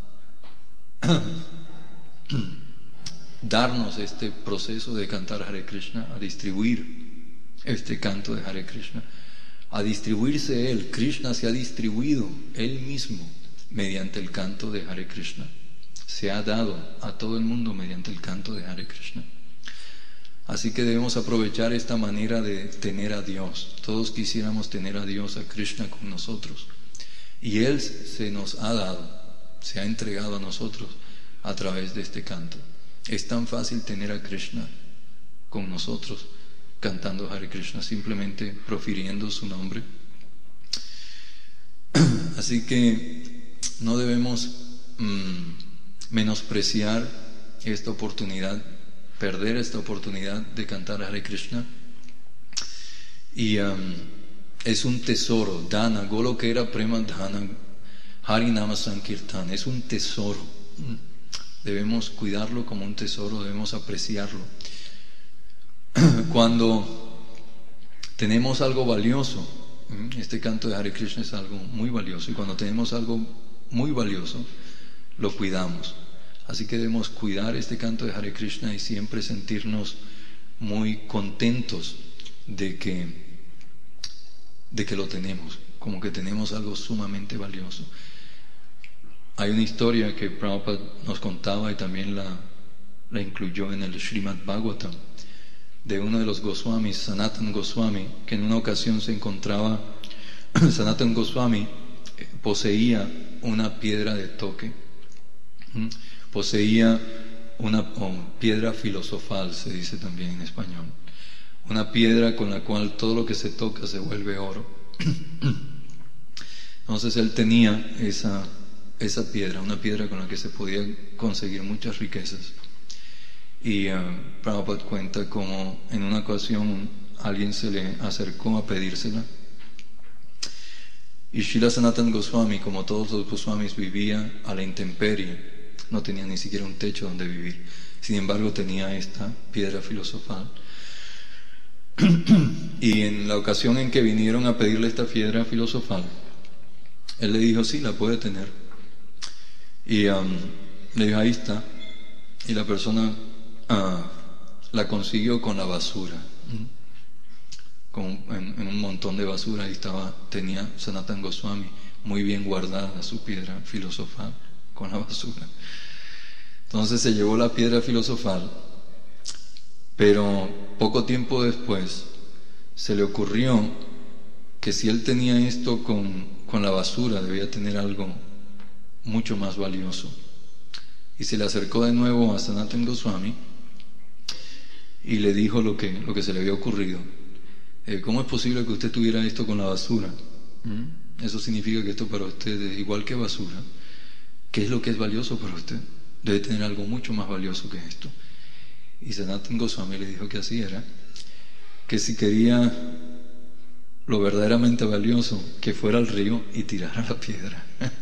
darnos este proceso de cantar Hare Krishna, a distribuir este canto de Hare Krishna, a distribuirse él. Krishna se ha distribuido él mismo mediante el canto de Hare Krishna. Se ha dado a todo el mundo mediante el canto de Hare Krishna. Así que debemos aprovechar esta manera de tener a Dios. Todos quisiéramos tener a Dios, a Krishna con nosotros. Y Él se nos ha dado, se ha entregado a nosotros a través de este canto. Es tan fácil tener a Krishna con nosotros cantando Hare Krishna, simplemente profiriendo su nombre. Así que no debemos mmm, menospreciar esta oportunidad, perder esta oportunidad de cantar Hare Krishna. Y um, es un tesoro, Dana, Golokera Prema Dana, Harinama Sankirtan, es un tesoro. Debemos cuidarlo como un tesoro, debemos apreciarlo. Cuando tenemos algo valioso, este canto de Hare Krishna es algo muy valioso, y cuando tenemos algo muy valioso, lo cuidamos. Así que debemos cuidar este canto de Hare Krishna y siempre sentirnos muy contentos de que, de que lo tenemos, como que tenemos algo sumamente valioso. Hay una historia que Prabhupada nos contaba y también la, la incluyó en el Srimad Bhagavatam, de uno de los Goswamis, Sanatana Goswami, que en una ocasión se encontraba, Sanatana Goswami poseía una piedra de toque, poseía una oh, piedra filosofal, se dice también en español, una piedra con la cual todo lo que se toca se vuelve oro. Entonces él tenía esa, esa piedra, una piedra con la que se podía conseguir muchas riquezas. Y uh, Prabhupada cuenta como en una ocasión alguien se le acercó a pedírsela, y Srila Sanatana Goswami, como todos los Goswamis, vivía a la intemperie, no tenía ni siquiera un techo donde vivir. Sin embargo, tenía esta piedra filosofal. Y en la ocasión en que vinieron a pedirle esta piedra filosofal, él le dijo, sí, la puede tener. Y um, le dijo, ahí está. Y la persona uh, la consiguió con la basura, con, en, en un montón de basura. Ahí estaba, tenía Sanatana Goswami muy bien guardada su piedra filosofal con la basura. Entonces se llevó la piedra filosofal, pero poco tiempo después se le ocurrió que si él tenía esto con, con la basura, debía tener algo mucho más valioso. Y se le acercó de nuevo a Sanatana Goswami y le dijo lo que, lo que se le había ocurrido. Eh, ¿Cómo es posible que usted tuviera esto con la basura? ¿Mm? Eso significa que esto para usted es igual que basura. ¿Qué es lo que es valioso para usted? Debe tener algo mucho más valioso que esto. Y Sanatana Goswami le dijo que así era, que si quería lo verdaderamente valioso, que fuera al río y tirara la piedra.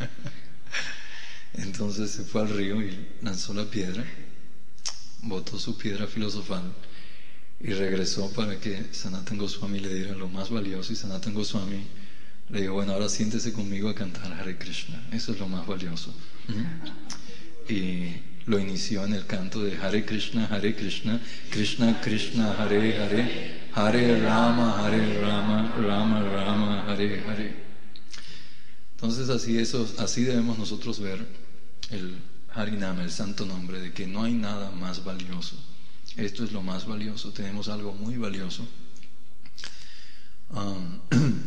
Entonces se fue al río y lanzó la piedra, botó su piedra filosofal y regresó para que Sanatana Goswami le diera lo más valioso. Y Sanatana Goswami le dijo, bueno, ahora siéntese conmigo a cantar Hare Krishna, eso es lo más valioso. ¿Mm? Y lo inició en el canto de Hare Krishna, Hare Krishna, Krishna Krishna, Hare Hare, Hare Rama, Hare Rama, Rama Rama, Hare Hare. Entonces así, eso, así debemos nosotros ver el Harinama, el santo nombre, de que no hay nada más valioso. Esto es lo más valioso, tenemos algo muy valioso. Um,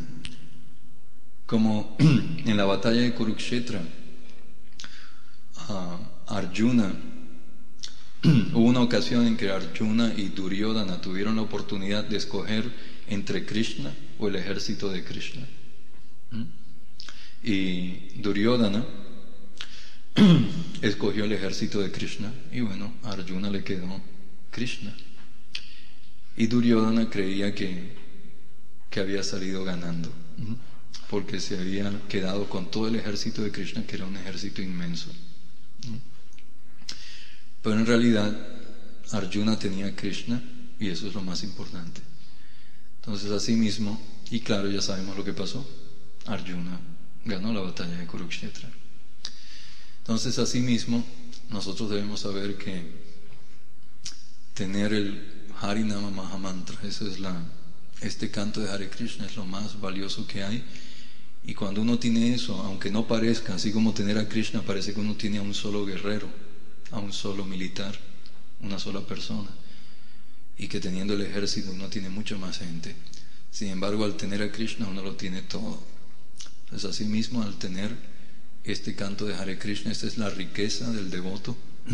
como en la batalla de Kurukshetra, uh, Arjuna hubo una ocasión en que Arjuna y Duryodhana tuvieron la oportunidad de escoger entre Krishna o el ejército de Krishna. ¿Mm? Y Duryodhana escogió el ejército de Krishna y bueno, a Arjuna le quedó Krishna. Y Duryodhana creía que, que había salido ganando, ¿Mm? porque se había quedado con todo el ejército de Krishna, que era un ejército inmenso. ¿Mm? Pero en realidad Arjuna tenía a Krishna y eso es lo más importante. Entonces así mismo, y claro, ya sabemos lo que pasó, Arjuna ganó la batalla de Kurukshetra. Entonces así mismo nosotros debemos saber que tener el Harinama Mahamantra, eso es la, este canto de Hare Krishna es lo más valioso que hay. Y cuando uno tiene eso, aunque no parezca, así como tener a Krishna, parece que uno tiene a un solo guerrero, a un solo militar, una sola persona, y que teniendo el ejército uno tiene mucha más gente. Sin embargo, al tener a Krishna uno lo tiene todo. Entonces así mismo, al tener este canto de Hare Krishna, esta es la riqueza del devoto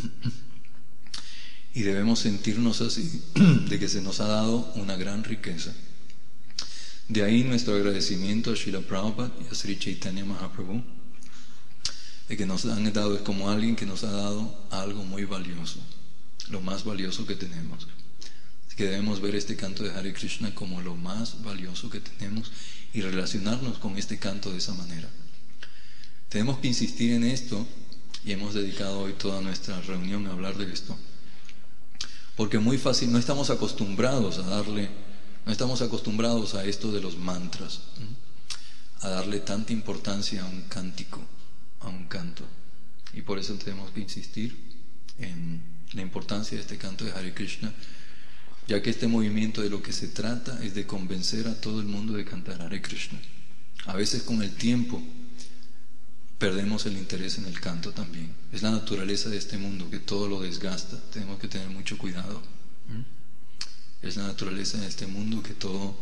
y debemos sentirnos así, de que se nos ha dado una gran riqueza. De ahí nuestro agradecimiento a Srila Prabhupada y a Sri Chaitanya Mahaprabhu, de que nos han dado, es como alguien que nos ha dado algo muy valioso, lo más valioso que tenemos. Así que debemos ver este canto de Hare Krishna como lo más valioso que tenemos y relacionarnos con este canto de esa manera. Tenemos que insistir en esto y hemos dedicado hoy toda nuestra reunión a hablar de esto, porque muy fácil, no estamos acostumbrados a darle No estamos acostumbrados a esto de los mantras, a darle tanta importancia a un cántico, a un canto. Y por eso tenemos que insistir en la importancia de este canto de Hare Krishna, ya que este movimiento de lo que se trata es de convencer a todo el mundo de cantar Hare Krishna. A veces con el tiempo perdemos el interés en el canto también. Es la naturaleza de este mundo que todo lo desgasta. Tenemos que tener mucho cuidado. Es la naturaleza de este mundo que todo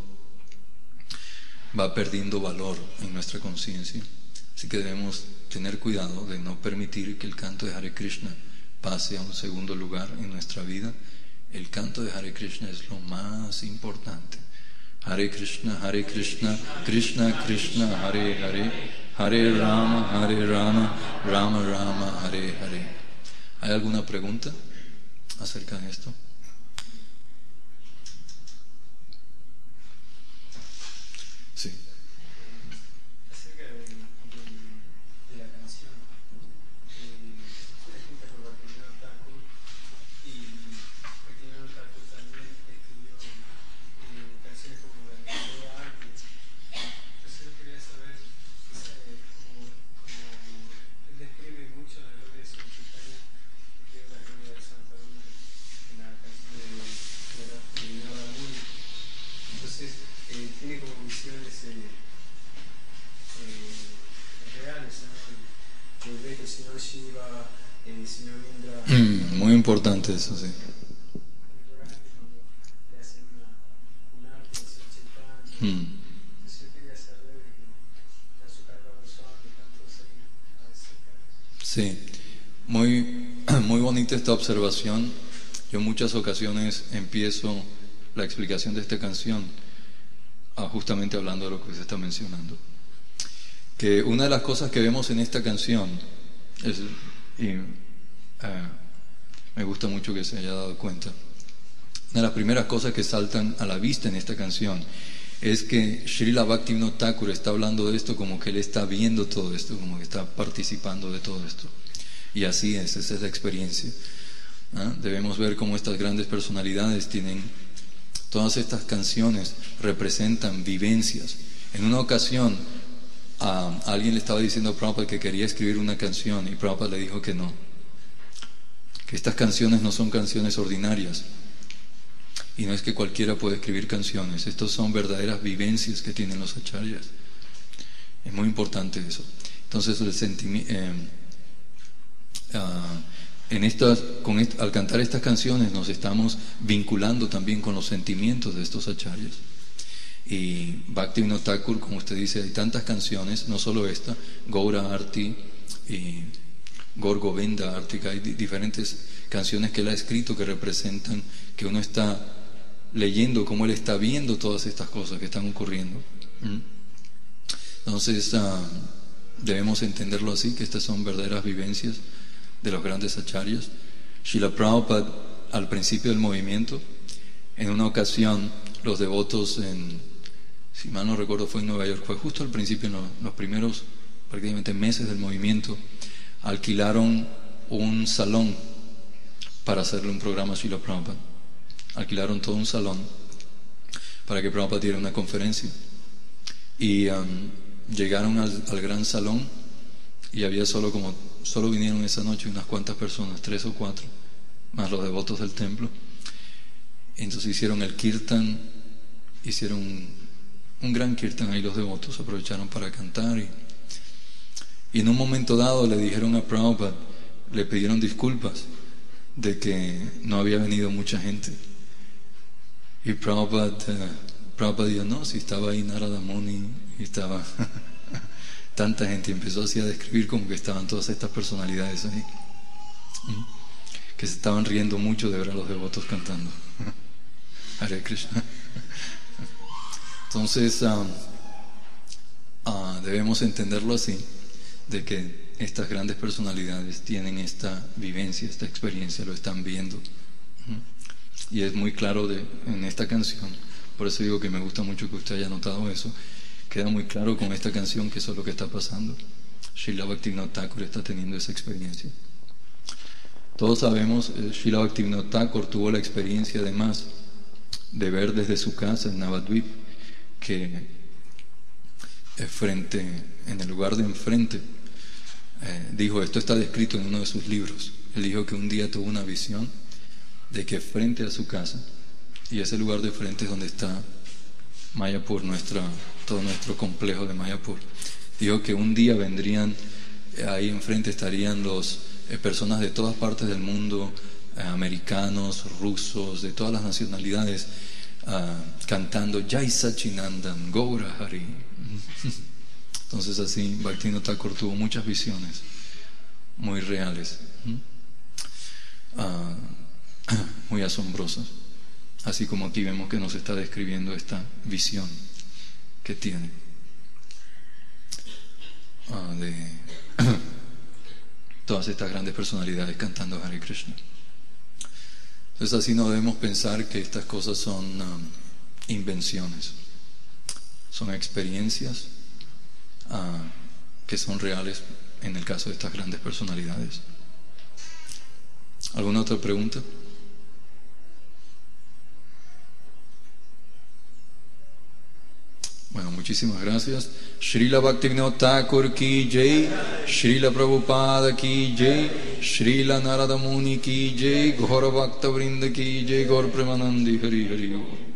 va perdiendo valor en nuestra conciencia. Así que debemos tener cuidado de no permitir que el canto de Hare Krishna pase a un segundo lugar en nuestra vida. El canto de Hare Krishna es lo más importante. Hare Krishna, Hare Krishna, Krishna Krishna, Hare Hare, Hare Rama, Hare Rama, Rama Rama, Hare Hare. ¿Hay alguna pregunta acerca de esto? Sí. Acerca de, de, de la canción, eh, fue escrita por Bhaktivinoda Thakur y Bhaktivinoda Thakur también escribió eh, canciones como la de arte. Entonces yo quería saber, eh, como, como él describe mucho la gloria de Sri Chaitanya, escribe la gloria de Santa Runa en la canción de, de, de Nara Muni. Entonces Eh, tiene como visiones eh, eh, reales, ¿no? El ve que el señor Shiva, el señor Indra. Mm, muy importante eso, sí. Cuando le hacen una, un arte al señor Chaitanya. Mm. Entonces yo quería saber de que está su carga Goswami, tanto seguir acerca de eso. Sí, muy, muy bonita esta observación. Yo en muchas ocasiones empiezo la explicación de esta canción Ah, justamente hablando de lo que se está mencionando, que una de las cosas que vemos en esta canción es, y uh, me gusta mucho que se haya dado cuenta, una de las primeras cosas que saltan a la vista en esta canción es que Srila Bhaktivinoda Thakur está hablando de esto como que él está viendo todo esto, como que está participando de todo esto, y así es, esa es la experiencia. ¿Ah? Debemos ver cómo estas grandes personalidades tienen todas estas canciones, representan vivencias. En una ocasión a alguien le estaba diciendo a Prabhupada que quería escribir una canción y Prabhupada le dijo que no, que estas canciones no son canciones ordinarias y no es que cualquiera puede escribir canciones, estos son verdaderas vivencias que tienen los acharyas. Es muy importante eso. Entonces el sentimiento eh, uh, En estas, con est- al cantar estas canciones nos estamos vinculando también con los sentimientos de estos acharyas. Y Bhaktivinoda Thakur, como usted dice, hay tantas canciones, no solo esta, Gaura Arti y Gaur Govinda Artika, hay di- diferentes canciones que él ha escrito que representan que uno está leyendo cómo él está viendo todas estas cosas que están ocurriendo. ¿Mm? Entonces uh, debemos entenderlo así, que estas son verdaderas vivencias de los grandes acharyas. Srila Prabhupada, al principio del movimiento, en una ocasión los devotos en, si mal no recuerdo, fue en Nueva York, fue justo al principio, en los, los primeros prácticamente meses del movimiento, alquilaron un salón para hacerle un programa a Srila Prabhupada. Alquilaron todo un salón para que Prabhupada diera una conferencia. Y um, llegaron al, al gran salón y había solo como, solo vinieron esa noche unas cuantas personas, tres o cuatro, más los devotos del templo. Entonces hicieron el kirtan, hicieron un, un gran kirtan ahí los devotos, aprovecharon para cantar y, y en un momento dado le dijeron a Prabhupada, le pidieron disculpas de que no había venido mucha gente. Y Prabhupada, uh, Prabhupada dijo, no, si estaba ahí Narada Muni y estaba tanta gente, y empezó así a describir como que estaban todas estas personalidades ahí, que se estaban riendo mucho de ver a los devotos cantando. Hare Krishna. Entonces uh, uh, debemos entenderlo así, de que estas grandes personalidades tienen esta vivencia, esta experiencia, lo están viendo. Y es muy claro de, en esta canción, por eso digo que me gusta mucho que usted haya notado eso, queda muy claro con esta canción que eso es lo que está pasando. Srila Bhaktivinoda Thakur está teniendo esa experiencia. Todos sabemos, eh, Srila Bhaktivinoda Thakur tuvo la experiencia además de ver desde su casa en Navadvip que eh, frente, en el lugar de enfrente, eh, dijo, esto está descrito en uno de sus libros, él dijo que un día tuvo una visión de que frente a su casa, y ese lugar de frente es donde está Mayapur, nuestra, todo nuestro complejo de Mayapur, dijo que un día vendrían, eh, ahí enfrente estarían los eh, personas de todas partes del mundo, eh, americanos, rusos, de todas las nacionalidades, uh, cantando Jai Sachinandan, Gaura Hari. Entonces así Bhaktivinoda Thakur tuvo muchas visiones muy reales, uh, muy asombrosas, así como aquí vemos que nos está describiendo esta visión que tiene uh, de todas estas grandes personalidades cantando Hare Krishna. Entonces así no debemos pensar que estas cosas son um, invenciones, son experiencias uh, que son reales en el caso de estas grandes personalidades. ¿Alguna otra pregunta? Bueno, muchísimas gracias. Srila Bhaktivinoda Thakur ki jai, Srila Prabhupada ki jai, Srila Narada Muni ki jai, Gaura Bhakta Vrinda ki jai, Gaur Premanandi Hari Hari.